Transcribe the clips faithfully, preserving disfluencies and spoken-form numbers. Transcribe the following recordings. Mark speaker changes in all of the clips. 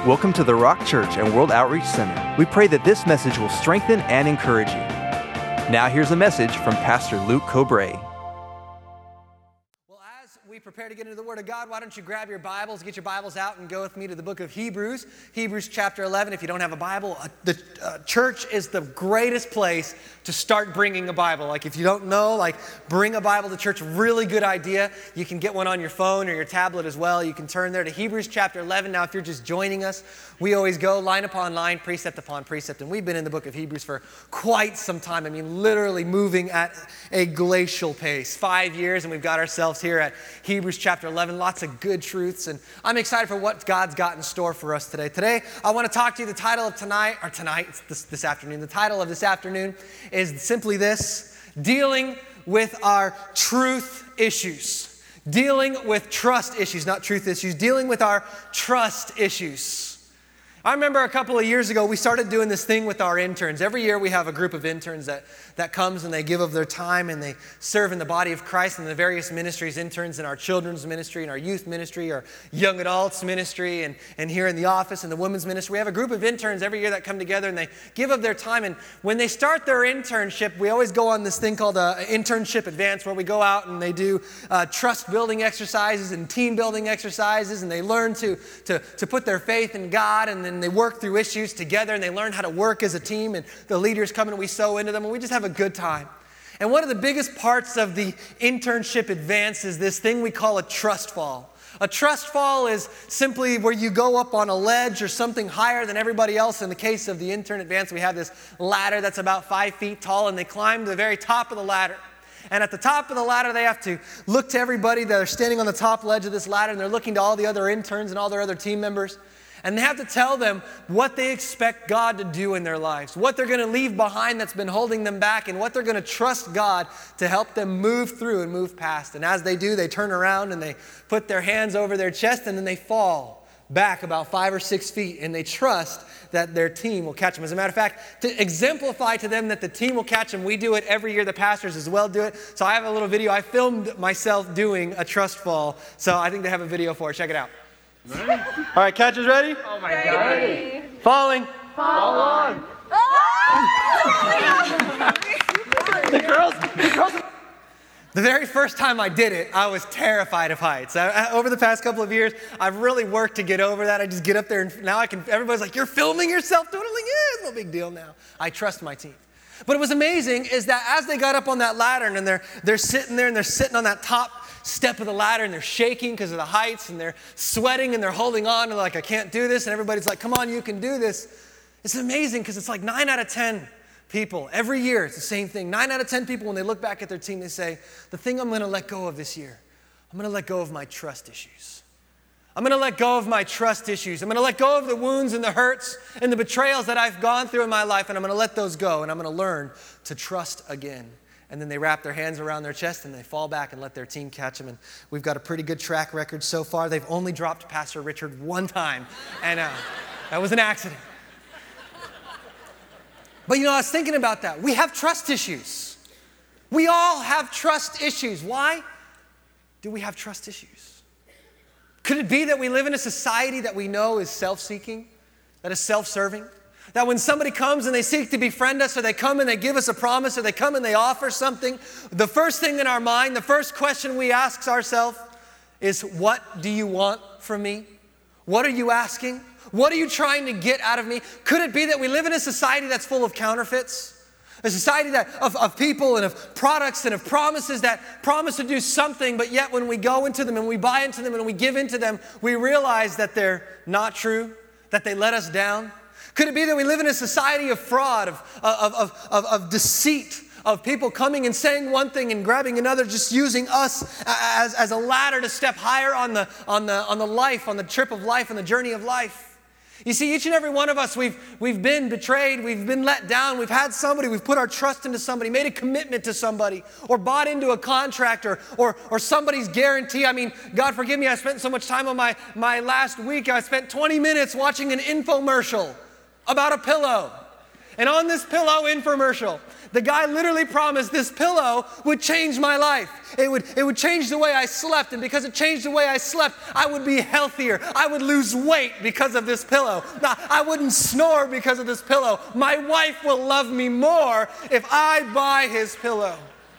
Speaker 1: Welcome to the Rock Church and World Outreach Center. We pray that this message will strengthen and encourage you. Now here's a message from Pastor Luke Cobrae.
Speaker 2: Well, as we prepare to get into the Word of God, why don't you grab your Bibles, get your Bibles out, and go with me to the book of Hebrews, Hebrews chapter eleven. If you don't have a Bible, uh, the uh, church is the greatest place to start bringing a Bible. Like if you don't know, like bring a Bible to church, really good idea. You can get one on your phone or your tablet as well. You can turn there to Hebrews chapter eleven. Now, if you're just joining us, we always go line upon line, precept upon precept, and we've been in the book of Hebrews for quite some time. I mean, literally moving at a glacial pace. Five years, and we've got ourselves here at Hebrews chapter eleven. Lots of good truths, and I'm excited for what God's got in store for us today. Today, I want to talk to you. The title of tonight, or tonight, it's this, this afternoon, the title of this afternoon is simply this: Dealing with Our Truth Issues. Dealing with trust issues, not truth issues. Dealing with our trust issues. I remember a couple of years ago, we started doing this thing with our interns. Every year we have a group of interns that, that comes and they give of their time and they serve in the body of Christ in the various ministries. Interns in our children's ministry, in our youth ministry, our young adults ministry, and, and here in the office in the women's ministry. We have a group of interns every year that come together and they give of their time. And when they start their internship, we always go on this thing called an internship advance, where we go out and they do uh, trust building exercises and team building exercises, and they learn to, to, to put their faith in God, and then and they work through issues together, and they learn how to work as a team, and the leaders come and we sow into them, and we just have a good time. And one of the biggest parts of the internship advance is this thing we call a trust fall. A trust fall is simply where you go up on a ledge or something higher than everybody else. In the case of the intern advance, we have this ladder that's about five feet tall, and they climb to the very top of the ladder. And at the top of the ladder, they have to look to everybody that are standing on the top ledge of this ladder, and they're looking to all the other interns and all their other team members. And they have to tell them what they expect God to do in their lives, what they're going to leave behind that's been holding them back, and what they're going to trust God to help them move through and move past. And as they do, they turn around and they put their hands over their chest, and then they fall back about five or six feet, and they trust that their team will catch them. As a matter of fact, to exemplify to them that the team will catch them, we do it every year. The pastors as well do it. So I have a little video. I filmed myself doing a trust fall, so I think they have a video for it. Check it out. Ready? All right, catchers ready?
Speaker 3: Oh my God.
Speaker 2: Ready. Falling.
Speaker 3: Fall on.
Speaker 2: the girls, the girls. The very first time I did it, I was terrified of heights. I, I, over the past couple of years, I've really worked to get over that. I just get up there and now I can, everybody's like, you're filming yourself doing it? I'm like, yeah, it's no big deal now. I trust my team. But what was amazing is that as they got up on that ladder and they're, they're sitting there and they're sitting on that top step of the ladder and they're shaking because of the heights and they're sweating and they're holding on and they're like, I can't do this. And everybody's like, come on, you can do this. It's amazing because it's like nine out of ten people every year. It's the same thing. Nine out of ten people, when they look back at their team, they say, the thing I'm going to let go of this year, I'm going to let go of my trust issues. I'm going to let go of my trust issues. I'm going to let go of the wounds and the hurts and the betrayals that I've gone through in my life, and I'm going to let those go, and I'm going to learn to trust again. And then they wrap their hands around their chest and they fall back and let their team catch them. And we've got a pretty good track record so far. They've only dropped Pastor Richard one time, and uh, that was an accident. But you know, I was thinking about that. We have trust issues. We all have trust issues. Why do we have trust issues? Could it be that we live in a society that we know is self-seeking, that is self-serving? That when somebody comes and they seek to befriend us, or they come and they give us a promise, or they come and they offer something, the first thing in our mind, the first question we ask ourselves is, what do you want from me? What are you asking? What are you trying to get out of me? Could it be that we live in a society that's full of counterfeits? A society that of, of people and of products and of promises that promise to do something, but yet when we go into them and we buy into them and we give into them, we realize that they're not true, that they let us down. Could it be that we live in a society of fraud, of, of, of, of, of deceit, of people coming and saying one thing and grabbing another, just using us as, as a ladder to step higher on the, on, the, on the life, on the trip of life, on the journey of life? You see, each and every one of us, we've, we've been betrayed, we've been let down, we've had somebody, we've put our trust into somebody, made a commitment to somebody, or bought into a contract, or, or, or somebody's guarantee. I mean, God forgive me, I spent so much time on my, my last week, I spent twenty minutes watching an infomercial about a pillow. And on this pillow infomercial, the guy literally promised this pillow would change my life. It would, it would change the way I slept. And because it changed the way I slept, I would be healthier. I would lose weight because of this pillow. Now, I wouldn't snore because of this pillow. My wife will love me more if I buy his pillow.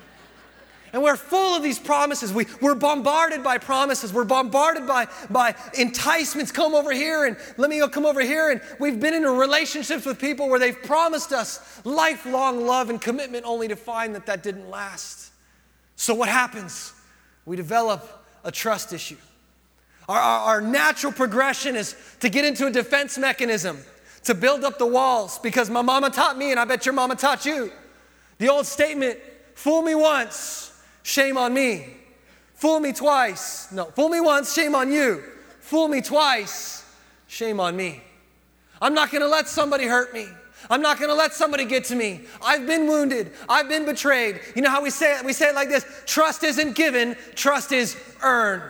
Speaker 2: And we're full of these promises. We, we're bombarded by promises. We're bombarded by, by enticements. Come over here and let me go come over here. And we've been in relationships with people where they've promised us lifelong love and commitment only to find that that didn't last. So what happens? We develop a trust issue. Our, our, our natural progression is to get into a defense mechanism, to build up the walls, because my mama taught me and I bet your mama taught you. The old statement, fool me once, shame on me. Fool me twice. No, fool me once, shame on you. Fool me twice, shame on me. I'm not going to let somebody hurt me. I'm not going to let somebody get to me. I've been wounded. I've been betrayed. You know how we say it? We say it like this: trust isn't given, trust is earned.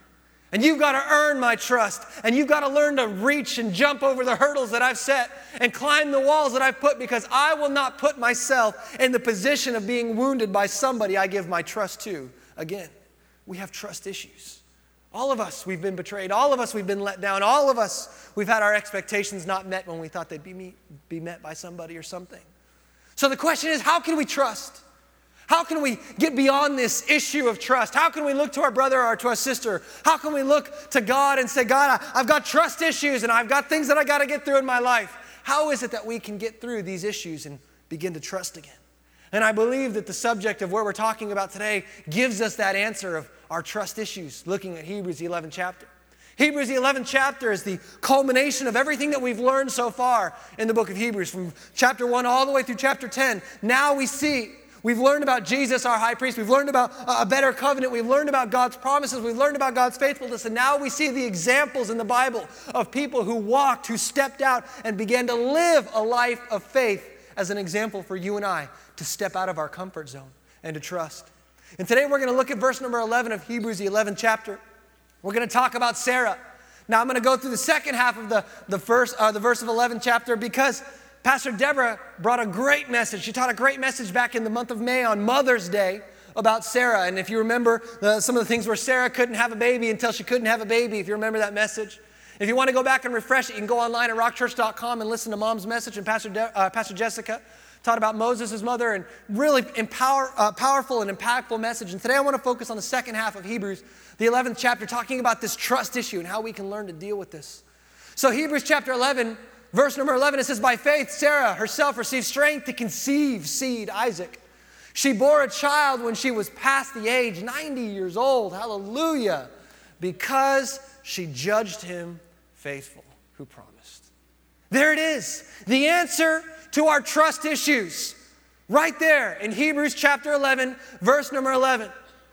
Speaker 2: And you've got to earn my trust. And you've got to learn to reach and jump over the hurdles that I've set and climb the walls that I've put, because I will not put myself in the position of being wounded by somebody I give my trust to. Again, we have trust issues. All of us, we've been betrayed. All of us, we've been let down. All of us, we've had our expectations not met when we thought they'd be, meet, be met by somebody or something. So the question is, how can we trust? How can we get beyond this issue of trust? How can we look to our brother or to our sister? How can we look to God and say, God, I, I've got trust issues and I've got things that I got to get through in my life. How is it that we can get through these issues and begin to trust again? And I believe that the subject of where we're talking about today gives us that answer of our trust issues, looking at Hebrews the eleventh chapter. Hebrews the eleventh chapter is the culmination of everything that we've learned so far in the book of Hebrews, from chapter one all the way through chapter ten. Now we see, we've learned about Jesus, our high priest. We've learned about a better covenant. We've learned about God's promises. We've learned about God's faithfulness. And now we see the examples in the Bible of people who walked, who stepped out and began to live a life of faith as an example for you and I to step out of our comfort zone and to trust. And today we're going to look at verse number eleven of Hebrews, the eleventh chapter. We're going to talk about Sarah. Now I'm going to go through the second half of the, the, first, uh, the verse of eleventh chapter, because Pastor Deborah brought a great message. She taught a great message back in the month of May on Mother's Day about Sarah. And if you remember uh, some of the things where Sarah couldn't have a baby until she couldn't have a baby, if you remember that message. If you want to go back and refresh it, you can go online at rock church dot com and listen to Mom's message. And Pastor, De- uh, Pastor Jessica taught about Moses' mother, and really empower, uh, powerful and impactful message. And today I want to focus on the second half of Hebrews, the eleventh chapter, talking about this trust issue and how we can learn to deal with this. So Hebrews chapter eleven, verse number eleven, it says, by faith, Sarah herself received strength to conceive seed, Isaac. She bore a child when she was past the age, ninety years old, hallelujah, because she judged him faithful who promised. There it is, the answer to our trust issues, right there in Hebrews chapter eleven, verse number eleven.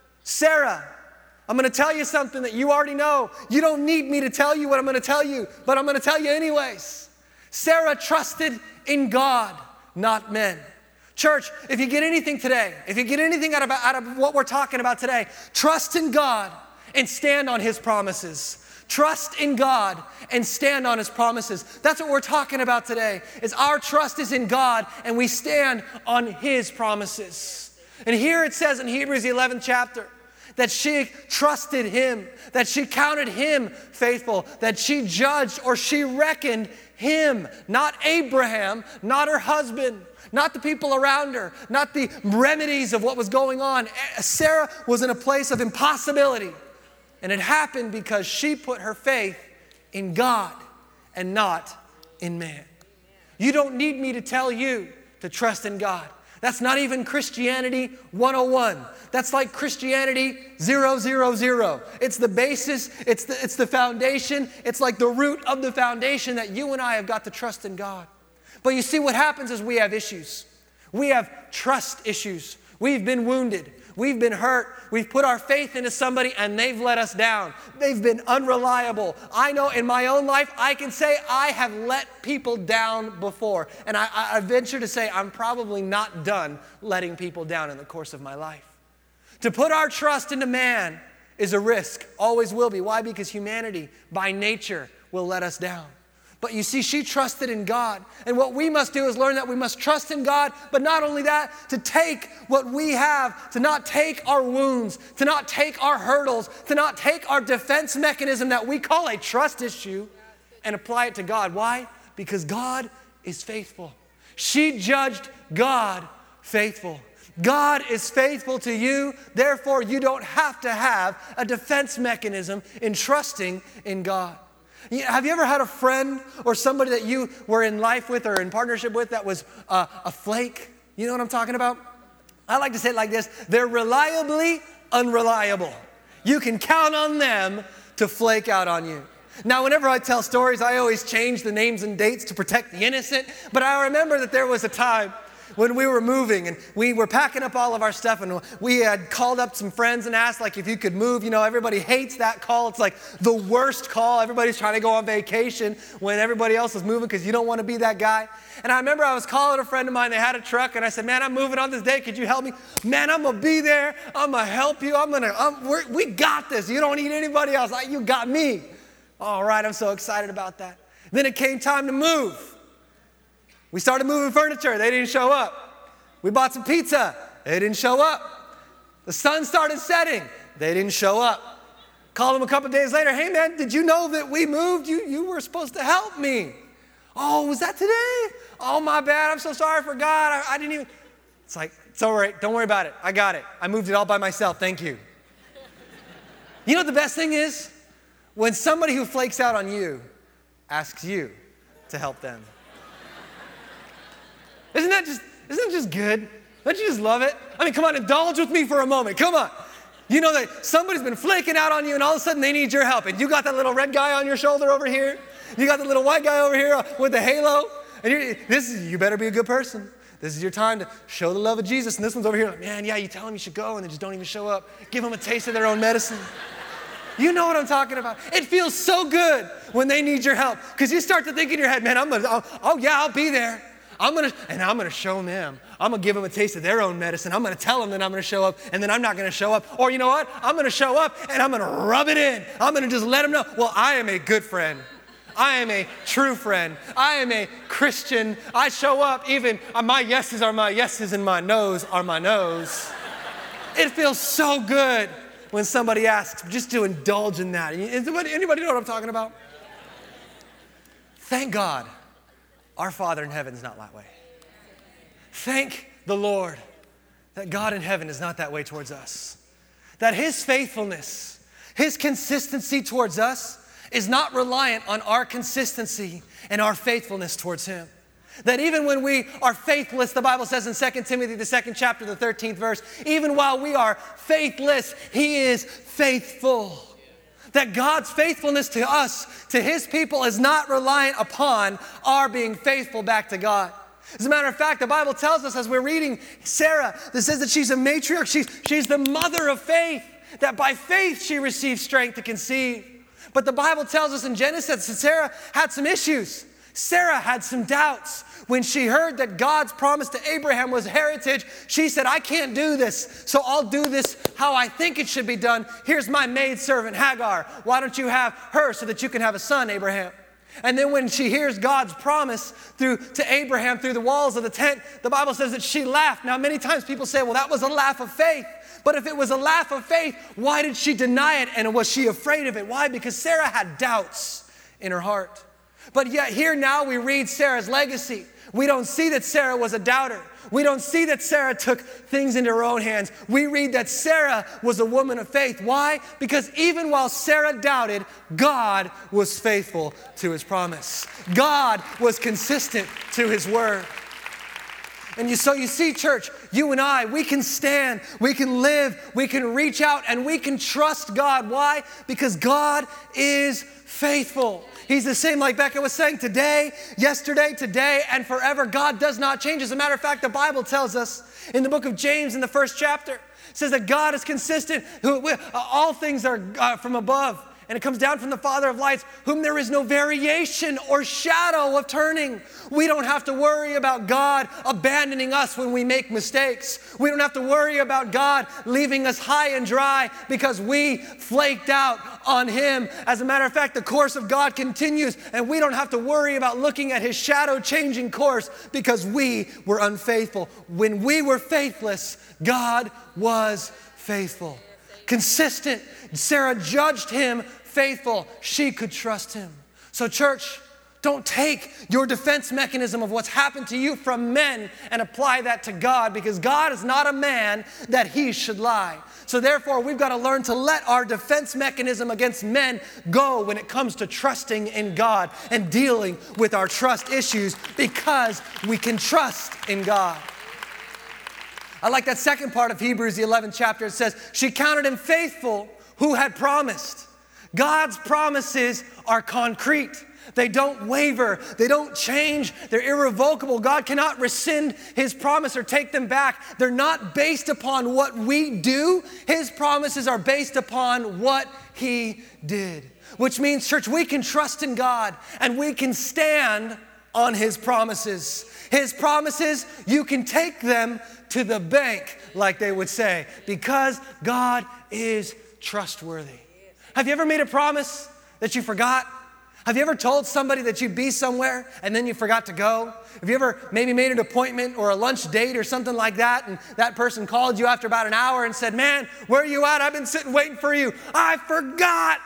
Speaker 2: Sarah, I'm going to tell you something that you already know. You don't need me to tell you what I'm going to tell you, but I'm going to tell you anyways. Sarah trusted in God, not men. Church, if you get anything today, if you get anything out of, out of what we're talking about today, trust in God and stand on His promises. Trust in God and stand on His promises. That's what we're talking about today, is our trust is in God and we stand on His promises. And here it says in Hebrews the eleventh chapter that she trusted Him, that she counted Him faithful, that she judged or she reckoned Him, not Abraham, not her husband, not the people around her, not the remedies of what was going on. Sarah was in a place of impossibility. And it happened because she put her faith in God and not in man. You don't need me to tell you to trust in God. That's not even Christianity one oh one. That's like Christianity zero zero zero. It's the basis, it's the, it's the foundation, it's like the root of the foundation that you and I have got to trust in God. But you see, what happens is we have issues. We have trust issues. We've been wounded. We've been hurt. We've put our faith into somebody and they've let us down. They've been unreliable. I know in my own life, I can say I have let people down before. And I, I venture to say I'm probably not done letting people down in the course of my life. To put our trust into man is a risk, always will be. Why? Because humanity by nature will let us down. But you see, she trusted in God. And what we must do is learn that we must trust in God, but not only that, to take what we have, to not take our wounds, to not take our hurdles, to not take our defense mechanism that we call a trust issue and apply it to God. Why? Because God is faithful. She judged God faithful. God is faithful to you, therefore you don't have to have a defense mechanism in trusting in God. Have you ever had a friend or somebody that you were in life with or in partnership with that was uh, a flake? You know what I'm talking about? I like to say it like this: they're reliably unreliable. You can count on them to flake out on you. Now, whenever I tell stories, I always change the names and dates to protect the innocent, but I remember that there was a time when we were moving and we were packing up all of our stuff, and we had called up some friends and asked like if you could move. You know, everybody hates that call. It's like the worst call. Everybody's trying to go on vacation when everybody else is moving because you don't want to be that guy. And I remember I was calling a friend of mine. They had a truck, and I said, man, I'm moving on this day. Could you help me? Man, I'm going to be there. I'm going to help you. I'm going to, I'm, we're, we got this. You don't need anybody else. Like, you got me. All right, I'm so excited about that. Then it came time to move. We started moving furniture. They didn't show up. We bought some pizza. They didn't show up. The sun started setting. They didn't show up. Called them a couple days later. Hey, man, did you know that we moved? You, you were supposed to help me. Oh, was that today? Oh, my bad. I'm so sorry. I forgot. I, I didn't even. It's like, it's all right. Don't worry about it. I got it. I moved it all by myself. Thank you. You know what the best thing is? When somebody who flakes out on you asks you to help them. Isn't that just, isn't that just good? Don't you just love it? I mean, come on, indulge with me for a moment. Come on. You know that somebody's been flaking out on you and all of a sudden they need your help. And you got that little red guy on your shoulder over here. You got the little white guy over here with the halo. And you're, this is, you better be a good person. This is your time to show the love of Jesus. And this one's over here like, man, yeah, you tell them you should go and they just don't even show up. Give them a taste of their own medicine. You know what I'm talking about. It feels so good when they need your help because you start to think in your head, man, I'm gonna, oh, oh yeah, I'll be there. I'm gonna, and I'm gonna show them. I'm gonna give them a taste of their own medicine. I'm gonna tell them that I'm gonna show up, and then I'm not gonna show up. Or you know what? I'm gonna show up, and I'm gonna rub it in. I'm gonna just let them know, well, I am a good friend. I am a true friend. I am a Christian. I show up even, uh, my yeses are my yeses, and my no's are my no's. It feels so good when somebody asks just to indulge in that. Anybody, anybody know what I'm talking about? Thank God our Father in heaven is not that way. Thank the Lord that God in heaven is not that way towards us. That His faithfulness, His consistency towards us is not reliant on our consistency and our faithfulness towards Him. That even when we are faithless, the Bible says in Second Timothy, the second chapter, the thirteenth verse, even while we are faithless, He is faithful. That God's faithfulness to us, to His people, is not reliant upon our being faithful back to God. As a matter of fact, the Bible tells us as we're reading Sarah, that says that she's a matriarch, she's, she's the mother of faith, that by faith she received strength to conceive. But the Bible tells us in Genesis that Sarah had some issues. Sarah had some doubts. When she heard that God's promise to Abraham was heritage, she said, I can't do this, so I'll do this how I think it should be done. Here's my maidservant, Hagar. Why don't you have her so that you can have a son, Abraham? And then when she hears God's promise through to Abraham through the walls of the tent, the Bible says that she laughed. Now, many times people say, well, that was a laugh of faith. But if it was a laugh of faith, why did she deny it? And was she afraid of it? Why? Because Sarah had doubts in her heart. But yet here now we read Sarah's legacy. We don't see that Sarah was a doubter. We don't see that Sarah took things into her own hands. We read that Sarah was a woman of faith. Why? Because even while Sarah doubted, God was faithful to His promise. God was consistent to His word. And you, so you see, church, you and I, we can stand, we can live, we can reach out, and we can trust God. Why? Because God is faithful. He's the same, like Becca was saying, today, yesterday, today, and forever. God does not change. As a matter of fact, the Bible tells us in the book of James in the first chapter, it says that God is consistent. All things are from above and it comes down from the Father of lights, whom there is no variation or shadow of turning. We don't have to worry about God abandoning us when we make mistakes. We don't have to worry about God leaving us high and dry because we flaked out on Him. As a matter of fact, the course of God continues, and we don't have to worry about looking at His shadow changing course because we were unfaithful. When we were faithless, God was faithful. Consistent. Sarah judged him faithful. She could trust him. So church, don't take your defense mechanism of what's happened to you from men and apply that to God, because God is not a man that He should lie. So therefore, we've got to learn to let our defense mechanism against men go when it comes to trusting in God and dealing with our trust issues, because we can trust in God. I like that second part of Hebrews, the eleventh chapter. It says, she counted him faithful who had promised. God's promises are concrete. They don't waver. They don't change. They're irrevocable. God cannot rescind His promise or take them back. They're not based upon what we do. His promises are based upon what He did. Which means, church, we can trust in God and we can stand on His promises. His promises, you can take them to the bank, like they would say, because God is trustworthy. Have you ever made a promise that you forgot? Have you ever told somebody that you'd be somewhere and then you forgot to go? Have you ever maybe made an appointment or a lunch date or something like that, and that person called you after about an hour and said, man, where are you at? I've been sitting waiting for you. I forgot.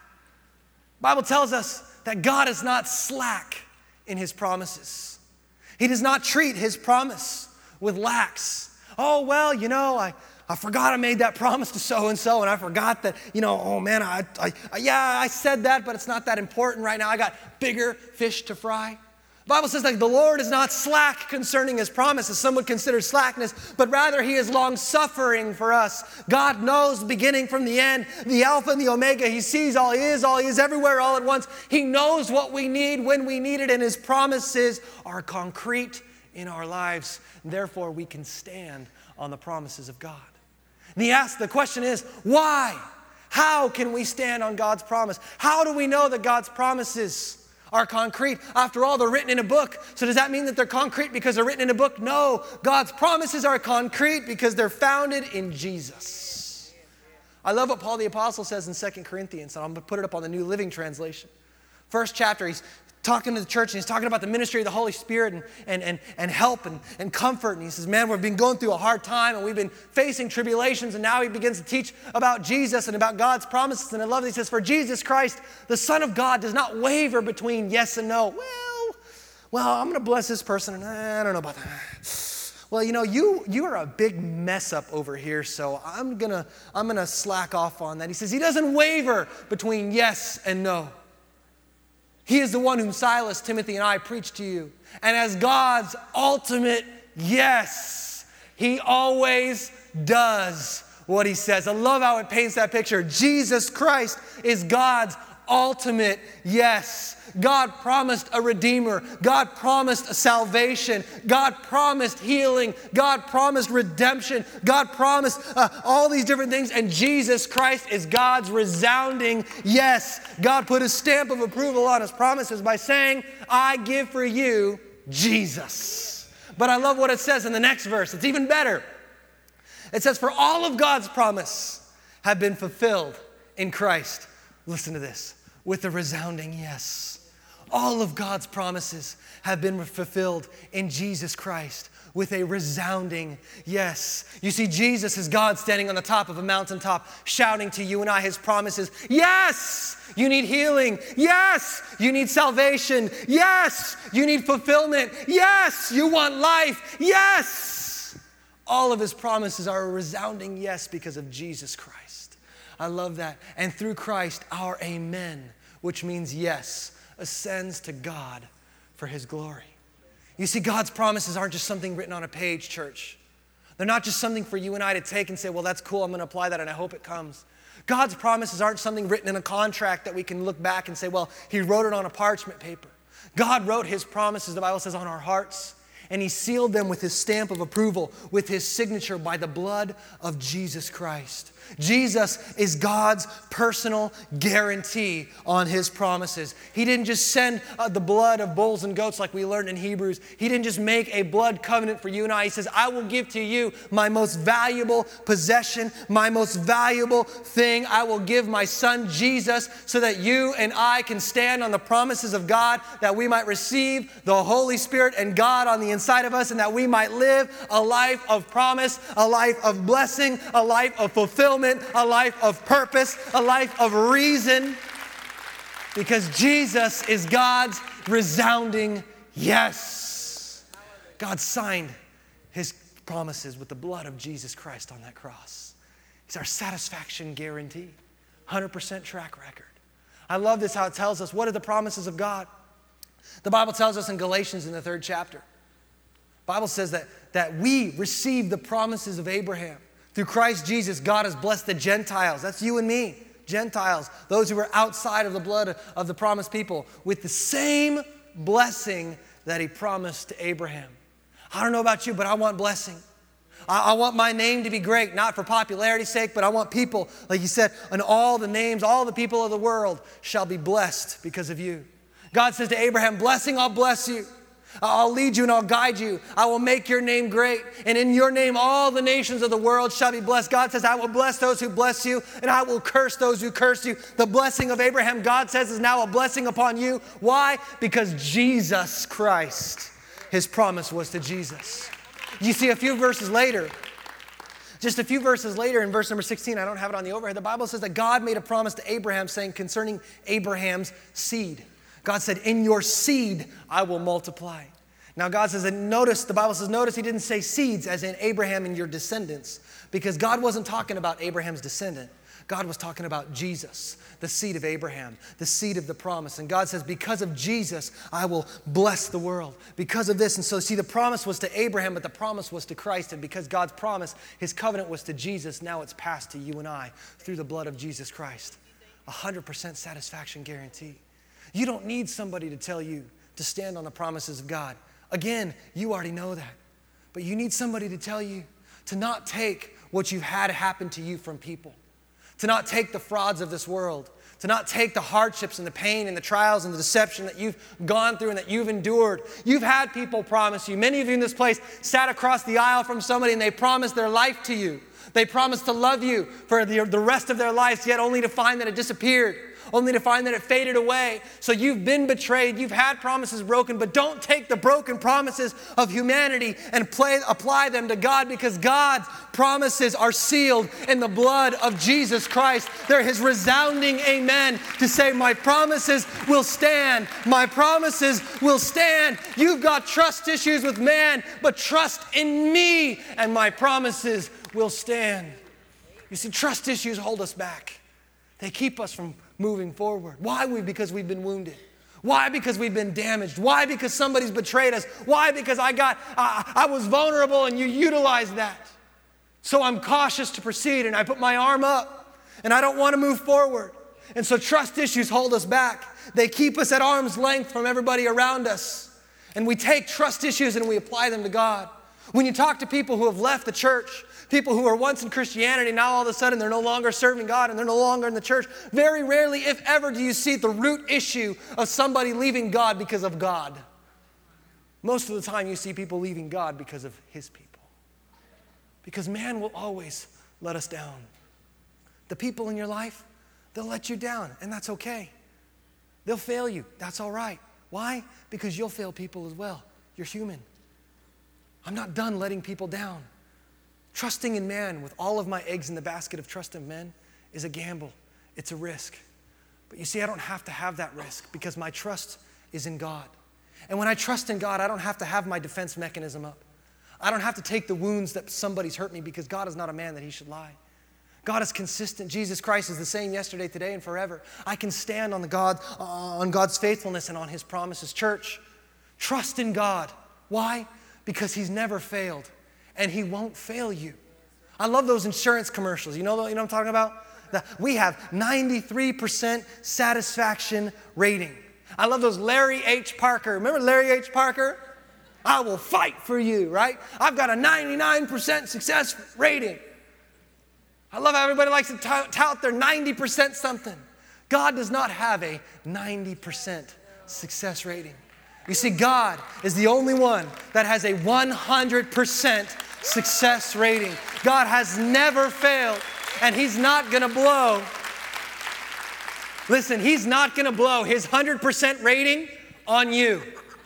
Speaker 2: The Bible tells us that God is not slack in His promises. He does not treat His promise with lax. Oh, well, you know, I, I forgot I made that promise to so-and-so, and I forgot that, you know, oh man, I, I, I, yeah, I said that, but it's not that important right now. I got bigger fish to fry. The Bible says that the Lord is not slack concerning His promises. Some would consider slackness, but rather He is long-suffering for us. God knows the beginning from the end, the Alpha and the Omega. He sees all He is, all He is, everywhere, all at once. He knows what we need when we need it, and His promises are concrete in our lives. Therefore, we can stand on the promises of God. And he asks, the question is, why? How can we stand on God's promise? How do we know that God's promises are concrete? After all, they're written in a book. So does that mean that they're concrete because they're written in a book? No. God's promises are concrete because they're founded in Jesus. I love what Paul the Apostle says in Second Corinthians, and I'm going to put it up on the New Living Translation. First chapter, he's talking to the church, and he's talking about the ministry of the Holy Spirit and, and, and, and help and, and comfort. And he says, man, we've been going through a hard time, and we've been facing tribulations. And now he begins to teach about Jesus and about God's promises. And I love that he says, for Jesus Christ, the Son of God, does not waver between yes and no. Well, well, I'm going to bless this person, and I don't know about that. Well, you know, you you are a big mess up over here, so I'm going to I'm going to slack off on that. He says he doesn't waver between yes and no. He is the one whom Silas, Timothy, and I preach to you. And as God's ultimate yes, He always does what He says. I love how it paints that picture. Jesus Christ is God's ultimate yes. God promised a Redeemer. God promised a salvation. God promised healing. God promised redemption. God promised uh, all these different things. And Jesus Christ is God's resounding yes. God put a stamp of approval on His promises by saying, I give for you Jesus. But I love what it says in the next verse. It's even better. It says, for all of God's promise have been fulfilled in Christ. Listen to this. With a resounding yes. All of God's promises have been fulfilled in Jesus Christ with a resounding yes. You see, Jesus is God standing on the top of a mountaintop shouting to you and I His promises. Yes, you need healing. Yes, you need salvation. Yes, you need fulfillment. Yes, you want life. Yes. All of His promises are a resounding yes because of Jesus Christ. I love that. And through Christ, our amen, which means yes, ascends to God for His glory. You see, God's promises aren't just something written on a page, church. They're not just something for you and I to take and say, well, that's cool, I'm going to apply that and I hope it comes. God's promises aren't something written in a contract that we can look back and say, well, He wrote it on a parchment paper. God wrote His promises, the Bible says, on our hearts. And he sealed them with his stamp of approval, with his signature by the blood of Jesus Christ. Jesus is God's personal guarantee on his promises. He didn't just send uh, the blood of bulls and goats like we learned in Hebrews. He didn't just make a blood covenant for you and I. He says, I will give to you my most valuable possession, my most valuable thing. I will give my son Jesus so that you and I can stand on the promises of God, that we might receive the Holy Spirit and God on the inside of us, and that we might live a life of promise, a life of blessing, a life of fulfillment, a life of purpose, a life of reason, because Jesus is God's resounding yes. God signed his promises with the blood of Jesus Christ on that cross. He's our satisfaction guarantee, one hundred percent track record. I love this, how it tells us, what are the promises of God? The Bible tells us in Galatians in the third chapter, the Bible says that, that we receive the promises of Abraham. Through Christ Jesus, God has blessed the Gentiles. That's you and me, Gentiles, those who were outside of the blood of the promised people, with the same blessing that he promised to Abraham. I don't know about you, but I want blessing. I, I want my name to be great, not for popularity's sake, but I want people, like you said, and all the names, all the people of the world shall be blessed because of you. God says to Abraham, blessing, I'll bless you. I'll lead you and I'll guide you. I will make your name great. And in your name, all the nations of the world shall be blessed. God says, I will bless those who bless you, and I will curse those who curse you. The blessing of Abraham, God says, is now a blessing upon you. Why? Because Jesus Christ, his promise was to Jesus. You see, a few verses later, just a few verses later in verse number sixteen, I don't have it on the overhead, the Bible says that God made a promise to Abraham saying concerning Abraham's seed. God said, in your seed, I will multiply. Now God says, and notice, the Bible says, notice he didn't say seeds as in Abraham and your descendants, because God wasn't talking about Abraham's descendant. God was talking about Jesus, the seed of Abraham, the seed of the promise. And God says, because of Jesus, I will bless the world. Because of this. And so see, the promise was to Abraham, but the promise was to Christ. And because God's promise, his covenant was to Jesus, now it's passed to you and I through the blood of Jesus Christ. one hundred percent satisfaction guarantee. You don't need somebody to tell you to stand on the promises of God. Again, you already know that. But you need somebody to tell you to not take what you've had happen to you from people, to not take the frauds of this world, to not take the hardships and the pain and the trials and the deception that you've gone through and that you've endured. You've had people promise you. Many of you in this place sat across the aisle from somebody and they promised their life to you. They promised to love you for the, the rest of their lives, yet only to find that it disappeared, only to find that it faded away. So you've been betrayed, you've had promises broken, but don't take the broken promises of humanity and play, apply them to God, because God's promises are sealed in the blood of Jesus Christ. They're his resounding amen to say, my promises will stand. My promises will stand. You've got trust issues with man, but trust in me and my promises will stand. You see, trust issues hold us back. They keep us from moving forward. Why? We because we've been wounded. Why? Because we've been damaged. Why? Because somebody's betrayed us. Why? Because I got, uh, I was vulnerable and you utilized that. So I'm cautious to proceed and I put my arm up and I don't want to move forward. And so trust issues hold us back. They keep us at arm's length from everybody around us. And we take trust issues and we apply them to God. When you talk to people who have left the church, people who were once in Christianity, now all of a sudden they're no longer serving God and they're no longer in the church, very rarely, if ever, do you see the root issue of somebody leaving God because of God. Most of the time you see people leaving God because of his people. Because man will always let us down. The people in your life, they'll let you down, and that's okay. They'll fail you. That's all right. Why? Because you'll fail people as well. You're human. I'm not done letting people down. Trusting in man with all of my eggs in the basket of trust in men is a gamble. It's a risk. But you see, I don't have to have that risk because my trust is in God. And when I trust in God, I don't have to have my defense mechanism up. I don't have to take the wounds that somebody's hurt me, because God is not a man that he should lie. God is consistent. Jesus Christ is the same yesterday, today, and forever. I can stand on the God, uh, on God's faithfulness and on his promises. Church, trust in God. Why? Because he's never failed, and he won't fail you. I love those insurance commercials. You know, you know what I'm talking about? The, we have ninety-three percent satisfaction rating. I love those Larry H. Parker. Remember Larry H. Parker? I will fight for you, right? I've got a ninety-nine percent success rating. I love how everybody likes to tout their ninety percent something. God does not have a ninety percent success rating. You see, God is the only one that has a one hundred percent success rating. God has never failed, and He's not going to blow. Listen, He's not going to blow His one hundred percent rating on you.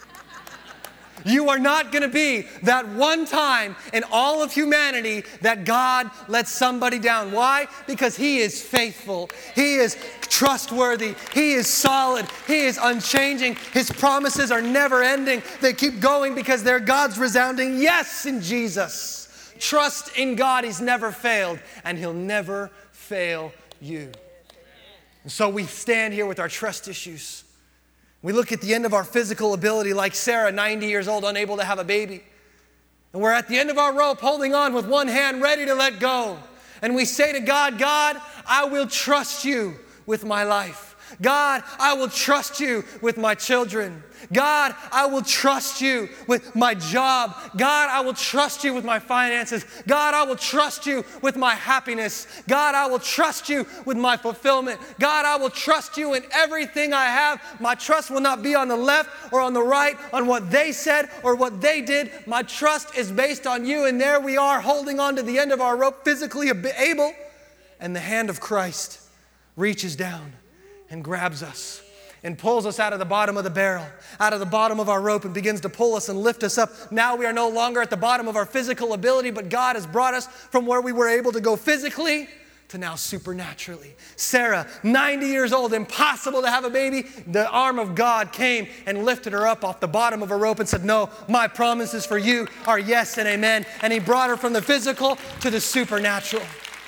Speaker 2: You are not going to be that one time in all of humanity that God lets somebody down. Why? Because He is faithful. He is trustworthy. He is solid. He is unchanging. His promises are never ending. They keep going because they're God's resounding yes in Jesus. Trust in God. He's never failed, and He'll never fail you. And so we stand here with our trust issues. We look at the end of our physical ability like Sarah, ninety years old, unable to have a baby. And we're at the end of our rope, holding on with one hand, ready to let go. And we say to God, God, I will trust you with my life. God, I will trust you with my children. God, I will trust you with my job. God, I will trust you with my finances. God, I will trust you with my happiness. God, I will trust you with my fulfillment. God, I will trust you in everything I have. My trust will not be on the left or on the right, on what they said or what they did. My trust is based on you, and there we are holding on to the end of our rope, physically able, and the hand of Christ reaches down and grabs us and pulls us out of the bottom of the barrel, out of the bottom of our rope, and begins to pull us and lift us up. Now we are no longer at the bottom of our physical ability, but God has brought us from where we were able to go physically to now supernaturally. Sarah, ninety years old, impossible to have a baby. The arm of God came and lifted her up off the bottom of a rope and said, no, my promises for you are yes and amen. And He brought her from the physical to the supernatural.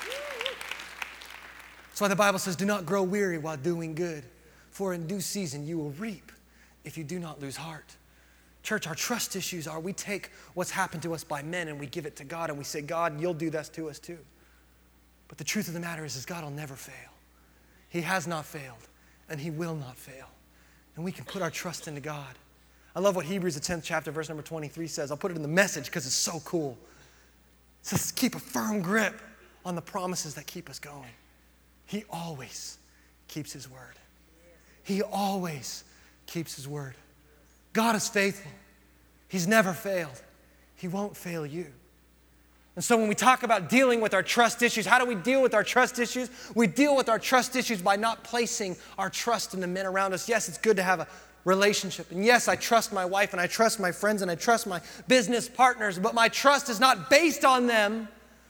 Speaker 2: That's why the Bible says, do not grow weary while doing good, for in due season you will reap if you do not lose heart. Church, our trust issues are we take what's happened to us by men and we give it to God and we say, God, you'll do this to us too. But the truth of the matter is, is God will never fail. He has not failed, and He will not fail. And we can put our trust into God. I love what Hebrews, the tenth chapter, verse number twenty-three says. I'll put it in the Message because it's so cool. It says, keep a firm grip on the promises that keep us going. He always keeps His word. He always keeps His word. God is faithful. He's never failed. He won't fail you. And so when we talk about dealing with our trust issues, how do we deal with our trust issues? We deal with our trust issues by not placing our trust in the men around us. Yes, it's good to have a relationship. And yes, I trust my wife and I trust my friends and I trust my business partners, but my trust is not based on them.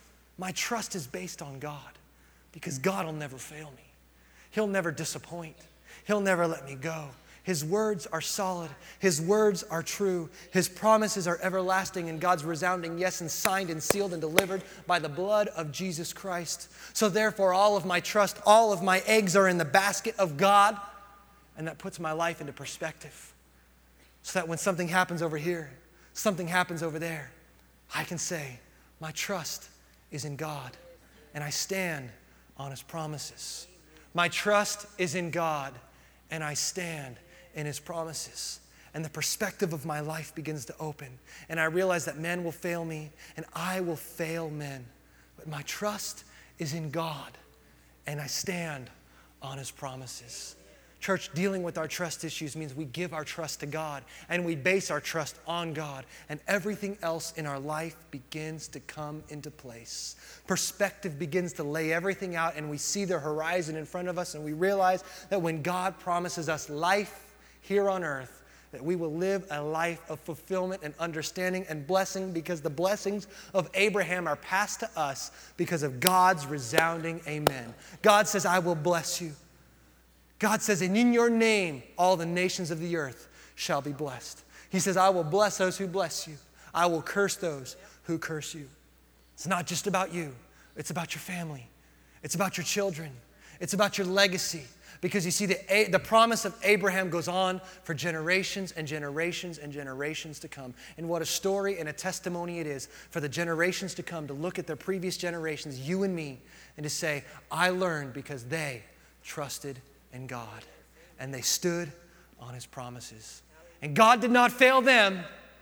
Speaker 2: My trust is based on God. Because God will never fail me. He'll never disappoint. He'll never let me go. His words are solid. His words are true. His promises are everlasting, and God's resounding yes, and signed and sealed and delivered by the blood of Jesus Christ. So therefore, all of my trust, all of my eggs are in the basket of God, and that puts my life into perspective. So that when something happens over here, something happens over there, I can say, my trust is in God, and I stand on His promises. My trust is in God, and I stand in His promises. And the perspective of my life begins to open. And I realize that men will fail me, and I will fail men. But my trust is in God, and I stand on His promises. Church, dealing with our trust issues means we give our trust to God and we base our trust on God, and everything else in our life begins to come into place. Perspective begins to lay everything out, and we see the horizon in front of us, and we realize that when God promises us life here on earth, that we will live a life of fulfillment and understanding and blessing, because the blessings of Abraham are passed to us because of God's resounding amen. God says, I will bless you. God says, and in your name, all the nations of the earth shall be blessed. He says, I will bless those who bless you. I will curse those who curse you. It's not just about you. It's about your family. It's about your children. It's about your legacy. Because you see, the, the promise of Abraham goes on for generations and generations and generations to come. And what a story and a testimony it is for the generations to come to look at their previous generations, you and me, and to say, I learned because they trusted in God, and they stood on His promises. And God did not fail them,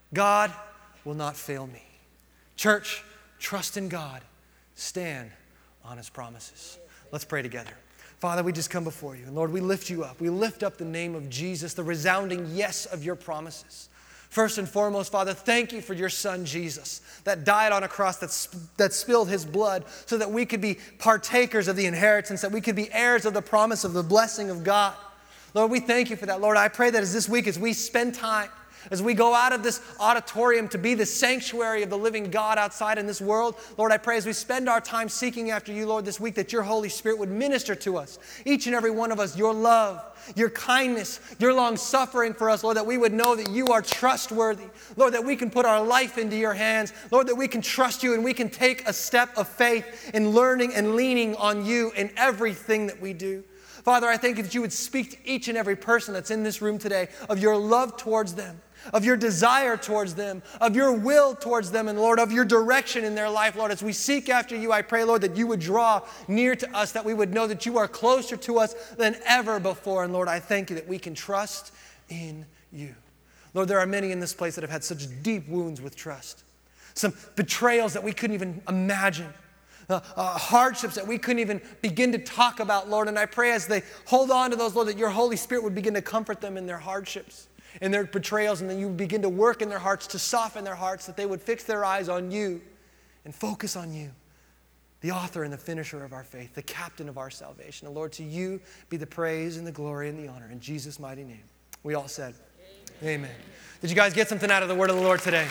Speaker 2: God will not fail me. Church, trust in God. Stand on His promises. Let's pray together. Father, we just come before you. And Lord, we lift you up. We lift up the name of Jesus, the resounding yes of your promises. First and foremost, Father, thank you for your Son, Jesus, that died on a cross, that, sp- that spilled His blood so that we could be partakers of the inheritance, that we could be heirs of the promise of the blessing of God. Lord, we thank you for that. Lord, I pray that as this week, as we spend time, as we go out of this auditorium to be the sanctuary of the living God outside in this world, Lord, I pray as we spend our time seeking after you, Lord, this week, that your Holy Spirit would minister to us, each and every one of us, your love, your kindness, your long suffering for us, Lord, that we would know that you are trustworthy. Lord, that we can put our life into your hands. Lord, that we can trust you and we can take a step of faith in learning and leaning on you in everything that we do. Father, I thank you that you would speak to each and every person that's in this room today of your love towards them, of your desire towards them, of your will towards them, and Lord, of your direction in their life. Lord, as we seek after you, I pray, Lord, that you would draw near to us, that we would know that you are closer to us than ever before. And Lord, I thank you that we can trust in you. Lord, there are many in this place that have had such deep wounds with trust, some betrayals that we couldn't even imagine. Uh, uh, hardships that we couldn't even begin to talk about, Lord. And I pray as they hold on to those, Lord, that your Holy Spirit would begin to comfort them in their hardships, in their betrayals, and then you would begin to work in their hearts to soften their hearts, that they would fix their eyes on you and focus on you, the author and the finisher of our faith, the captain of our salvation. And Lord, to you be the praise and the glory and the honor. In Jesus' mighty name. We all said, amen. Amen. Did you guys get something out of the word of the Lord today?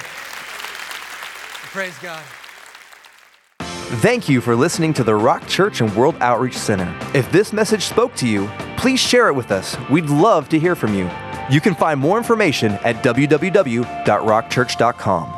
Speaker 2: Praise God.
Speaker 1: Thank you for listening to the Rock Church and World Outreach Center. If this message spoke to you, please share it with us. We'd love to hear from you. You can find more information at w w w dot rock church dot com.